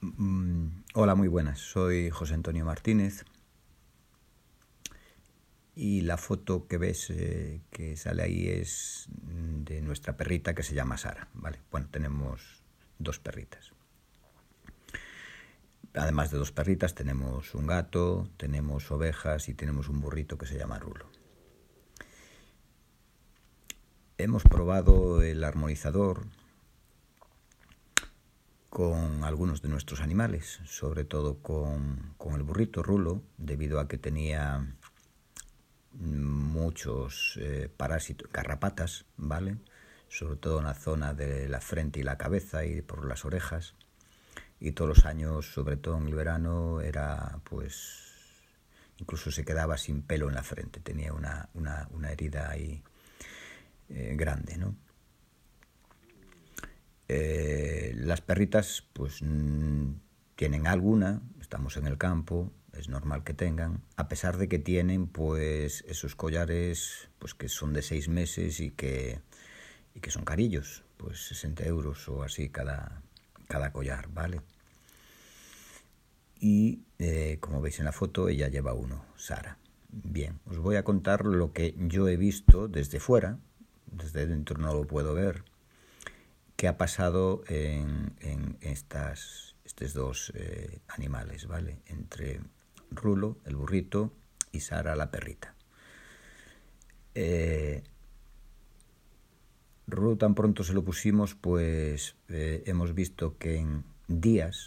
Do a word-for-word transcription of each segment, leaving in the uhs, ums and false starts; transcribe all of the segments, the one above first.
Mm, Hola, muy buenas. Soy José Antonio Martínez y la foto que ves eh, que sale ahí es de nuestra perrita que se llama Sara, ¿vale? Bueno, tenemos dos perritas. Además de dos perritas, tenemos un gato, tenemos ovejas y tenemos un burrito que se llama Rulo. Hemos probado el armonizador con algunos de nuestros animales, sobre todo con, con el burrito Rulo, debido a que tenía muchos eh, parásitos, garrapatas, ¿vale? Sobre todo en la zona de la frente y la cabeza y por las orejas. Y todos los años, sobre todo en el verano, era pues incluso se quedaba sin pelo en la frente, tenía una, una, una herida ahí eh, grande, ¿no? Eh, las perritas pues mmm, tienen alguna, estamos en el campo, es normal que tengan, a pesar de que tienen pues esos collares pues que son de seis meses y que, y que son carillos, pues sesenta euros o así cada, cada collar, ¿vale? Y eh, como veis en la foto, ella lleva uno, Sara. Bien, os voy a contar lo que yo he visto desde fuera, desde dentro no lo puedo ver, qué ha pasado en, en estas, estos dos eh, animales, ¿vale? Entre Rulo, el burrito, y Sara, la perrita. Eh, Rulo tan pronto se lo pusimos, pues eh, hemos visto que en días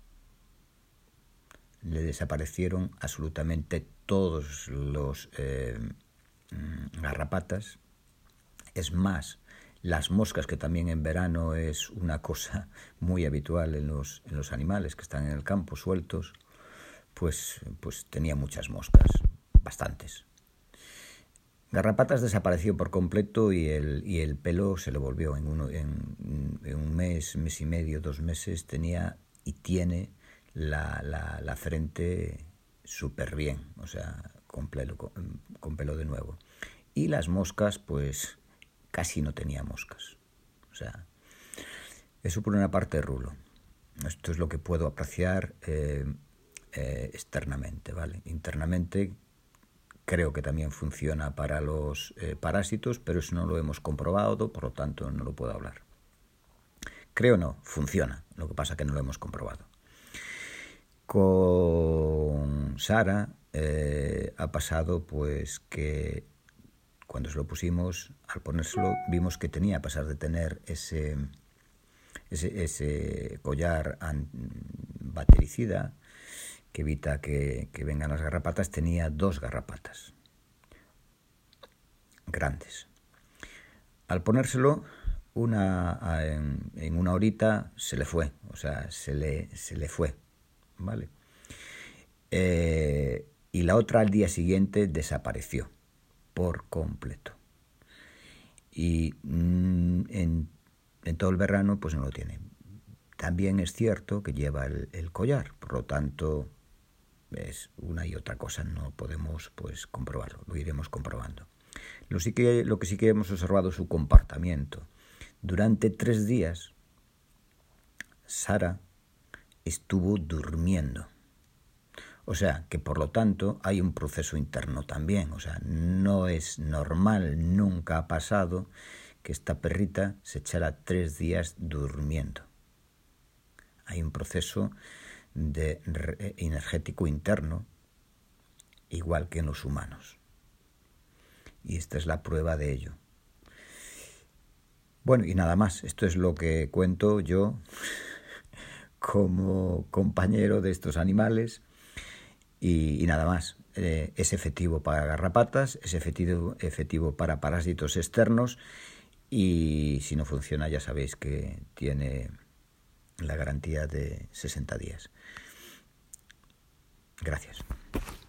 le desaparecieron absolutamente todos los eh, garrapatas. Es más, las moscas, que también en verano es una cosa muy habitual en los, en los animales que están en el campo sueltos, pues, pues tenía muchas moscas, bastantes. Garrapatas desapareció por completo y el, y el pelo se le volvió en, uno, en, en un mes, mes y medio, dos meses, tenía y tiene la, la, la frente súper bien, o sea, con pelo, con, con pelo de nuevo. Y las moscas, pues casi no tenía moscas. O sea, eso por una parte de Rulo. Esto es lo que puedo apreciar eh, eh, externamente, ¿vale? Internamente creo que también funciona para los eh, parásitos, pero eso no lo hemos comprobado, por lo tanto no lo puedo hablar. Creo no, funciona, lo que pasa es que no lo hemos comprobado. Con Sara eh, ha pasado pues que cuando se lo pusimos, al ponérselo, vimos que tenía, a pesar de tener ese, ese, ese collar bactericida que evita que, que vengan las garrapatas, tenía dos garrapatas grandes. Al ponérselo, una en, en una horita se le fue, o sea, se le, se le fue, ¿vale? Eh, y la otra al día siguiente desapareció por completo. Y mmm, en, en todo el verano pues no lo tiene. También es cierto que lleva el, el collar, por lo tanto es una y otra cosa, no podemos pues comprobarlo, lo iremos comprobando. Lo, sí que, lo que sí que hemos observado es su comportamiento. Durante tres días Sara estuvo durmiendo. O sea, que por lo tanto hay un proceso interno también. O sea, no es normal, nunca ha pasado que esta perrita se echara tres días durmiendo. Hay un proceso de energético interno, igual que en los humanos. Y esta es la prueba de ello. Bueno, y nada más. Esto es lo que cuento yo como compañero de estos animales. Y, y nada más, eh, es efectivo para garrapatas, es efectivo, efectivo para parásitos externos y si no funciona ya sabéis que tiene la garantía de sesenta días. Gracias.